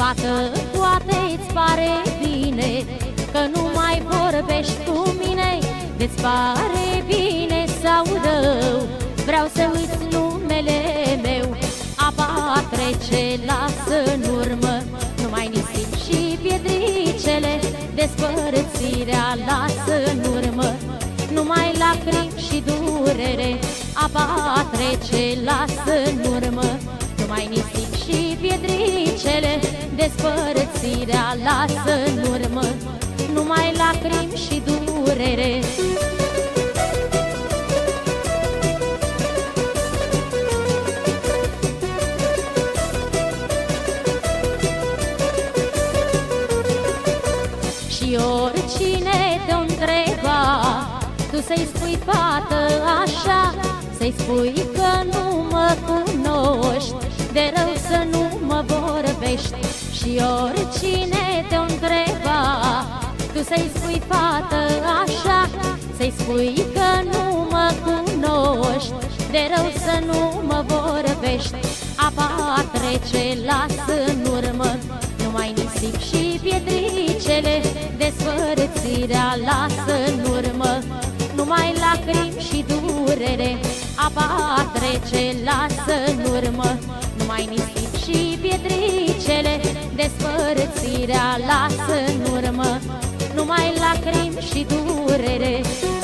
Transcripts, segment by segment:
Fată, poate-ți pare bine că nu mai vorbești cu mine, de-ți pare bine sau rău, vreau să uiți numele meu. Apa trece, lasă în urmă numai nisip și piedricele, despărțirea lasă în urmă numai lacrimi și durere. Apa trece, lasă în urmă numai nisip și piedricele, despărțirea lasă în urmă numai lacrimi și durere. Și oricine te-o întreba, tu să-i spui, fată, așa, să-i spui că nu mă cunoști, de rău să nu mă vorbești. Și oricine te-o întreba, tu să-i spui, fată, așa, să-i spui că nu mă cunoști, de rău să nu mă vorbești. Apa trece, lasă în urmă numai nisip și piedricele, despărțirea lasă în urmă numai lacrimi și durere. Apa trece, lasă în urmă numai nisip și piedricele, despărțirea lasă în urmă numai lacrimi și durere.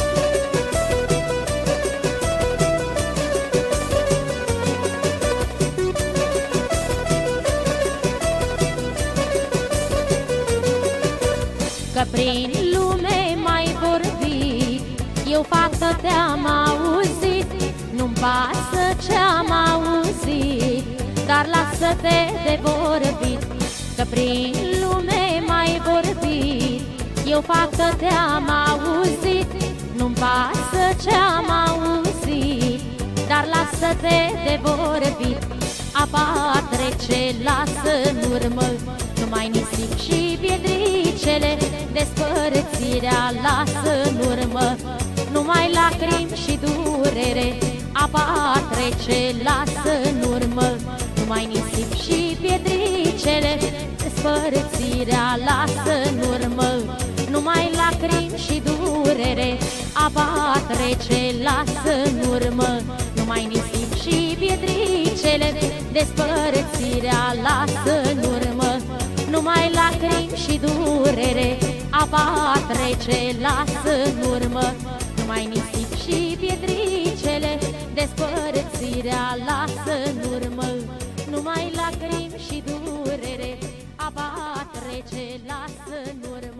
Că prin lume mai vorbit, eu fată te-am auzit, nu-mi pasă ce-am auzit, dar lasă-te de vorbit. Că prin lume mai vorbit, eu fată te-am auzit, nu-mi pasă ce-am auzit, dar lasă-te de vorbit. Apa trece, lasă în urmă numai nisip și piedricele, despărțirea lasă în urmă numai lacrimi și durere. Apa trece, lasă în urmă numai nisip și piedricele, despărțirea lasă în urmă numai lacrimi și durere. Apa trece, lasă în urmă numai nisip și piedricele, despărțirea lasă în urmă numai lacrimi și durere. Apa trece, lasă în urmă numai nisip și piedricele, despărțirea lasă în urmă numai lacrimi și durere. Apa trece, lasă în urmă